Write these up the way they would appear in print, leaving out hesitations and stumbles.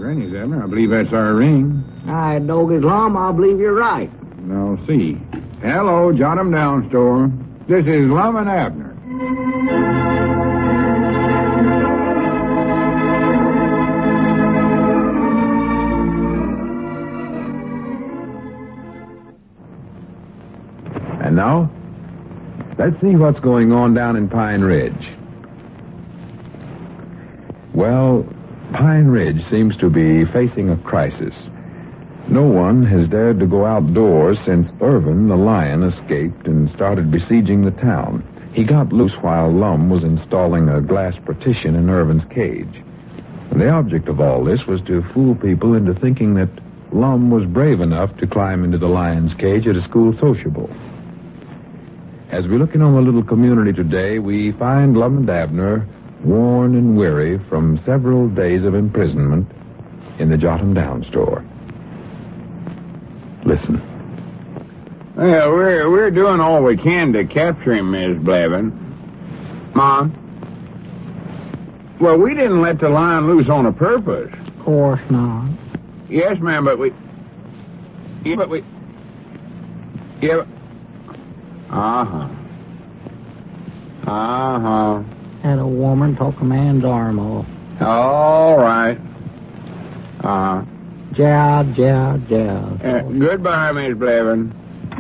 Granny's, Abner. I believe that's our ring. All right, Doggy's Lum, I believe you're right. Now, see. Hello, Jot 'em Down store. This is Lum and Abner. And now, let's see what's going on down in Pine Ridge. Well, Pine Ridge seems to be facing a crisis. No one has dared to go outdoors since Irvin the lion escaped and started besieging the town. He got loose while Lum was installing a glass partition in Irvin's cage. And the object of all this was to fool people into thinking that Lum was brave enough to climb into the lion's cage at a school sociable. As we look in on the little community today, we find Lum and Abner worn and weary from several days of imprisonment in the Jot 'em Down store. Listen. Well, we're doing all we can to capture him, Miss Blevin. Mom? Well, we didn't let the lion loose on a purpose. Of course not. Yes, ma'am, but we... Yeah, but... Uh-huh. Had a woman took a man's arm off. All right. Jow. Goodbye, Miss Blevin.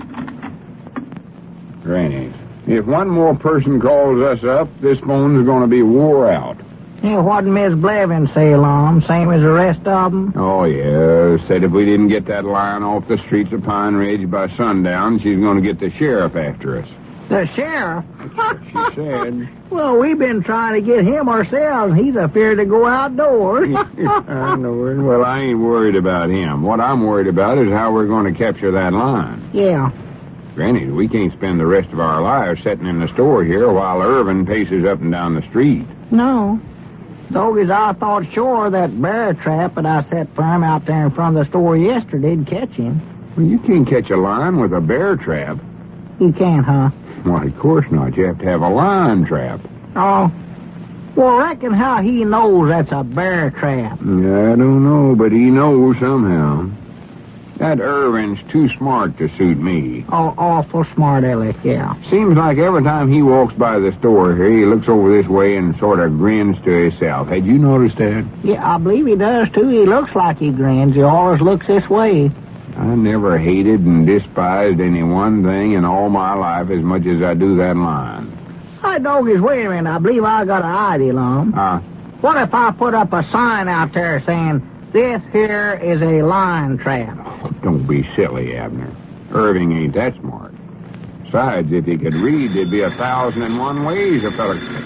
Granny, if one more person calls us up, this phone's going to be wore out. Yeah, what did Miss Blevin say, Lum? Same as the rest of them? Oh, yeah. Said if we didn't get that lion off the streets of Pine Ridge by sundown, she's going to get the sheriff after us. The sheriff? That's what she said. Well, we've been trying to get him ourselves. He's afraid to go outdoors. I know it. Well, I ain't worried about him. What I'm worried about is how we're going to capture that lion. Yeah. Granny, we can't spend the rest of our lives sitting in the store here while Irvin paces up and down the street. No. Doggies, I thought sure that bear trap that I set for him out there in front of the store yesterday'd catch him. Well, you can't catch a lion with a bear trap. You can't, huh? Why, of course not. You have to have a lion trap. Oh. Well, reckon how he knows that's a bear trap. I don't know, but he knows somehow. That Irvin's too smart to suit me. Oh, awful smart, Aleck, yeah. Seems like every time he walks by the store here, he looks over this way and sort of grins to himself. Had you noticed that? Yeah, I believe he does, too. He looks like he grins. He always looks this way. I never hated and despised any one thing in all my life as much as I do that lion. Hi, Doggies, wait a minute. I believe I got an idea, Lum. What if I put up a sign out there saying, "This here is a lion trap"? Oh, don't be silly, Abner. Irving ain't that smart. Besides, if he could read, there'd be 1,001 ways a fella could...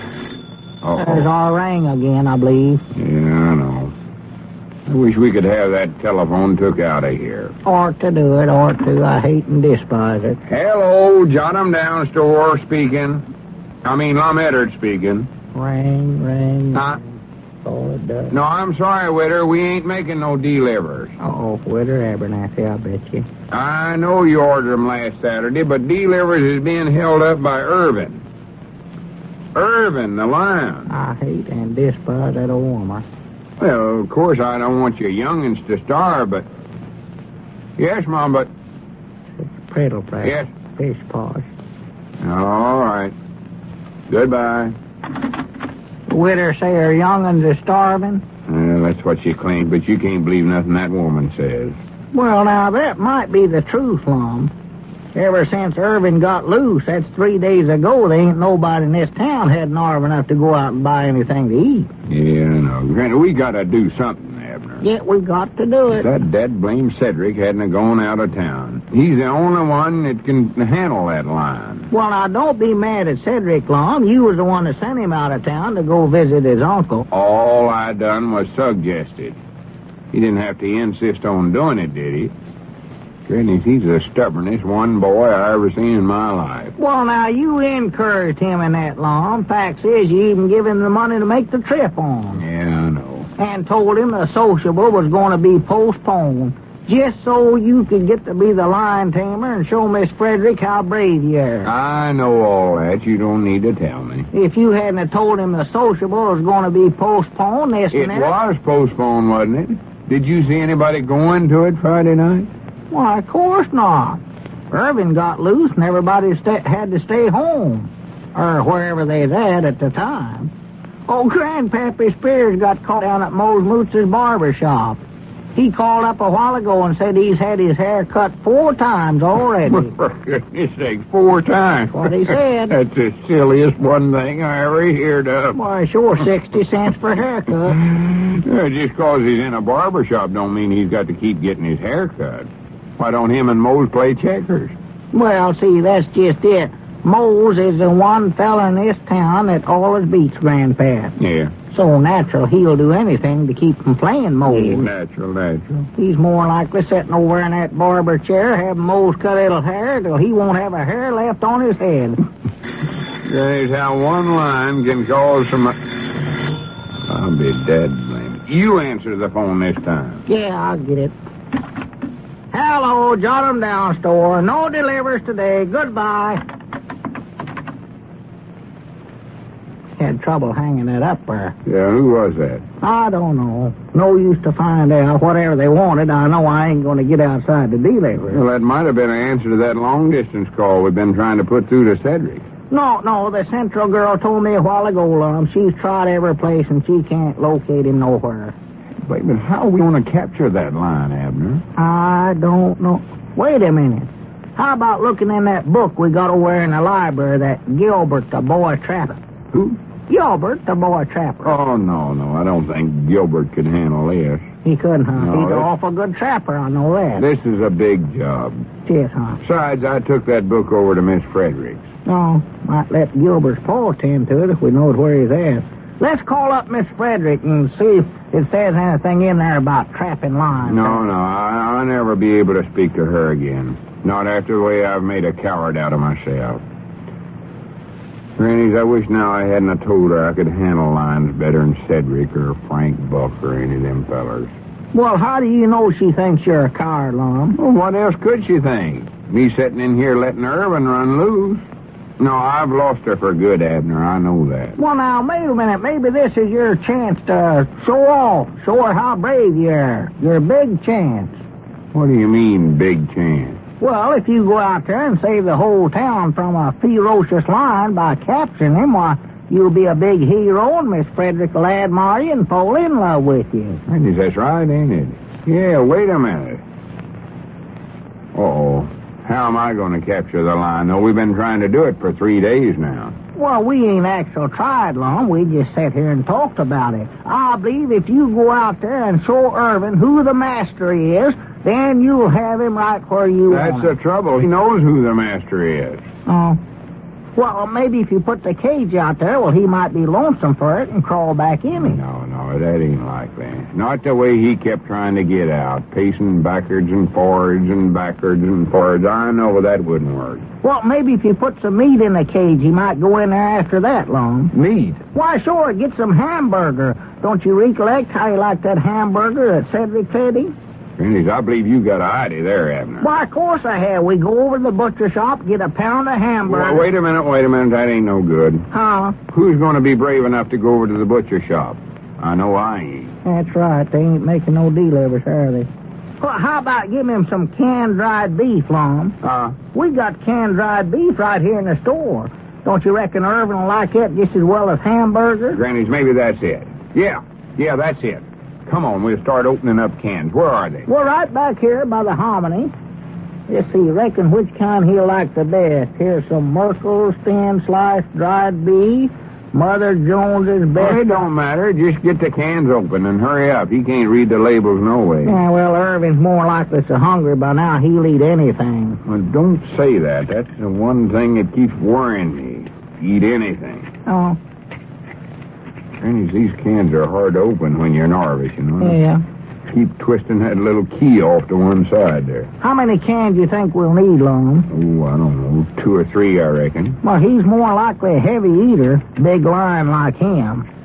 There's our ring again, I believe. Yeah, I know. I wish we could have that telephone took out of here. Ought to do it, ought to. I hate and despise it. Hello, Jot 'em Down store speaking. Lum Eddard speaking. Ring. Huh? Oh, it does. No, I'm sorry, Witter. We ain't making no delivers. Oh, Witter Abernathy, I bet you. I know you ordered them last Saturday, but delivers is being held up by Irvin. Irvin, the lion. I hate and despise that old woman. Well, of course, I don't want your young'uns to starve, but... Yes, Mom, but... It's a cradle press. Yes. Fish posh. All right. Goodbye. Witter say her young'uns are starving? That's what she claims, but you can't believe nothing that woman says. Well, now, that might be the truth, Lum. Ever since Irvin got loose, that's 3 days ago, there ain't nobody in this town had nerve enough to go out and buy anything to eat. Yeah, I know. Granted, we gotta do something, Abner. Yeah, we got to do it. That dead-blame Cedric hadn't gone out of town. He's the only one that can handle that line. Well, now, don't be mad at Cedric, Lum. You was the one that sent him out of town to go visit his uncle. All I done was suggested. He didn't have to insist on doing it, did he? Goodness, he's the stubbornest one boy I ever seen in my life. Well, now, you encouraged him in that, Lum. Facts is, you even give him the money to make the trip on. Yeah, I know. And told him the sociable was going to be postponed. just so you could get to be the lion tamer and show Miss Frederick how brave you are. I know all that. You don't need to tell me. If you hadn't have told him the sociable was going to be postponed this It minute... was postponed, wasn't it? Did you see anybody going to it Friday night? Why, of course not. Irvin got loose and everybody had to stay home. Or wherever they was at the time. Oh, Grandpappy Spears got caught down at Mose Moots's barber shop. He called up a while ago and said he's had his hair cut 4 times already. For goodness sake, 4 times. What he said. That's the silliest one thing I ever heard of. Why, sure, 60 cents per haircut. Just 'cause he's in a barber shop don't mean he's got to keep getting his hair cut. Why don't him and Mose play checkers? Well, see, that's just it. Mose is the one fella in this town that always beats Grandpa. Yeah. So natural he'll do anything to keep from playing Mose. Natural. He's more likely sitting over in that barber chair having Mose cut a little hair till he won't have a hair left on his head. There's how one line can cause some... I'll be dead blamed. You answer the phone this time. Yeah, I'll get it. Hello, jot 'em down, store. No delivers today. Goodbye. Had trouble hanging it up there. Yeah, who was that? I don't know. No use to find out. Whatever they wanted, I know I ain't going to get outside the delivery. Well, that might have been an answer to that long-distance call we've been trying to put through to Cedric. No, the Central girl told me a while ago, she's tried every place and she can't locate him nowhere. Wait, but how are we going to capture that line, Abner? I don't know. Wait a minute. How about looking in that book we got over in the library, that Gilbert the Boy Trapper? Who? Gilbert the Boy Trapper. Oh, no. I don't think Gilbert could handle this. He couldn't, huh? No, He's an awful good trapper, I know that. This is a big job. Yes, huh? Besides, I took that book over to Miss Fredericks. No, might let Gilbert's paw tend to it if we know where he's at. Let's call up Miss Frederick and see if it says anything in there about trapping lines. No, I'll never be able to speak to her again. Not after the way I've made a coward out of myself. Grannies, I wish now I hadn't have told her I could handle lines better than Cedric or Frank Buck or any of them fellers. Well, how do you know she thinks you're a coward, Lum? Well, what else could she think? Me sitting in here letting Irvin run loose? No, I've lost her for good, Abner. I know that. Well, now, wait a minute. Maybe this is your chance to show off. Show her how brave you are. Your big chance. What do you mean, big chance? Well, if you go out there and save the whole town from a ferocious lion by capturing him, why, you'll be a big hero, and Miss Frederick will admire you and fall in love with you. That's right, ain't it? Yeah, wait a minute. Uh-oh. How am I going to capture the lion? No, we've been trying to do it for 3 days now. Well, we ain't actually tried long. We just sat here and talked about it. I believe if you go out there and show Irvin who the master is, then you'll have him right where you want. That's the trouble. He knows who the master is. Oh. Well, maybe if you put the cage out there, well, he might be lonesome for it and crawl back in it. No, that ain't likely. Not the way he kept trying to get out, pacing backwards and forwards and backwards and forwards. I know that wouldn't work. Well, maybe if you put some meat in the cage, he might go in there after that long. Meat? Why, sure, get some hamburger. Don't you recollect how you liked that hamburger that Cedric fed him? Grannies, I believe you got an idea there, Abner. Why, of course I have. We go over to the butcher shop, get a pound of hamburger. Well, wait a minute. That ain't no good. Huh? Who's going to be brave enough to go over to the butcher shop? I know I ain't. That's right. They ain't making no delivers, are they? Well, how about giving him some canned dried beef, Lum? We got canned dried beef right here in the store. Don't you reckon Irvin will like it just as well as hamburger? Grannies, maybe that's it. Yeah, that's it. Come on, we'll start opening up cans. Where are they? We're right back here by the hominy. Let's see, reckon which kind he'll like the best. Here's some Merkel's thin sliced dried beef. Mother Jones's best. Well, it don't matter. Just get the cans open and hurry up. He can't read the labels no way. Yeah, well, Irvin's more likely so hungry by now he'll eat anything. Well, don't say that. That's the one thing that keeps worrying me. Eat anything. Oh. Grannies, these cans are hard to open when you're nervous, you know? Yeah. Keep twisting that little key off to one side there. How many cans do you think we'll need, Lum? Oh, I don't know. 2 or 3, I reckon. Well, he's more likely a heavy eater, big lion like him.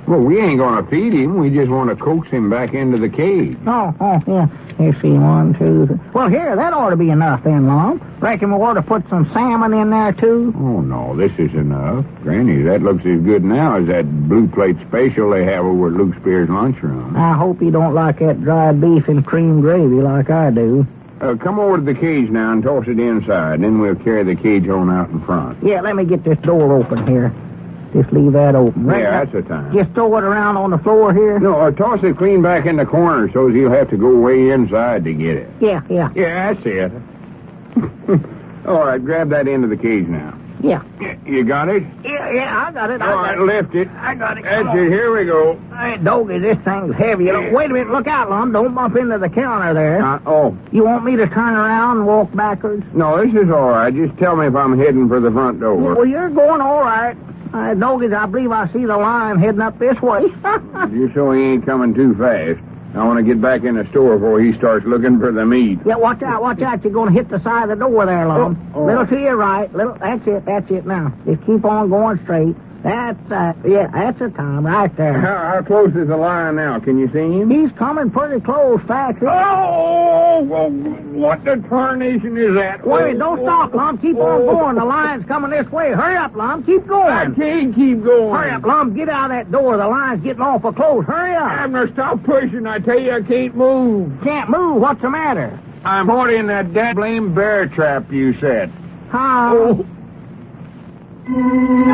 Well, we ain't gonna feed him. We just want to coax him back into the cage. Oh, yeah. Let's see, 1, 2, 3. Well, here, that ought to be enough then, Lum. Reckon we ought to put some salmon in there, too? Oh, no, this is enough. Granny, that looks as good now as that blue plate special they have over at Luke Spear's lunchroom. I hope you don't like that dried beef and cream gravy like I do. Come over to the cage now and toss it inside. Then we'll carry the cage on out in front. Yeah, let me get this door open here. Just leave that open. Yeah, that's the time. Just throw it around on the floor here? No, toss it clean back in the corner so he'll have to go way inside to get it. Yeah. Yeah, that's it. All right, grab that end of the cage now. Yeah. You got it? Yeah, I got it. All right, lift it. I got it. That's it. Here we go. Hey, Doggy, this thing's heavy. Wait a minute. Look out, Lum. Don't bump into the counter there. You want me to turn around and walk backwards? No, this is all right. Just tell me if I'm heading for the front door. Well, you're going all right. Doggy, I believe I see the lion heading up this way. You sure he ain't coming too fast. I want to get back in the store before he starts looking for the meat. Yeah, watch out. You're going to hit the side of the door there, Lum. Little to your right. That's it now. Just keep on going straight. That's the time right there. How close is the lion now? Can you see him? He's coming pretty close, Foxy. Oh, what the tarnation is that? Wait, don't stop, Lum. Keep on going. The lion's coming this way. Hurry up, Lum. Keep going. I can't keep going. Hurry up, Lum. Get out of that door. The lion's getting awful close. Hurry up. Abner, stop pushing. I tell you, I can't move. Can't move? What's the matter? I'm caught in that blame bear trap you set. How?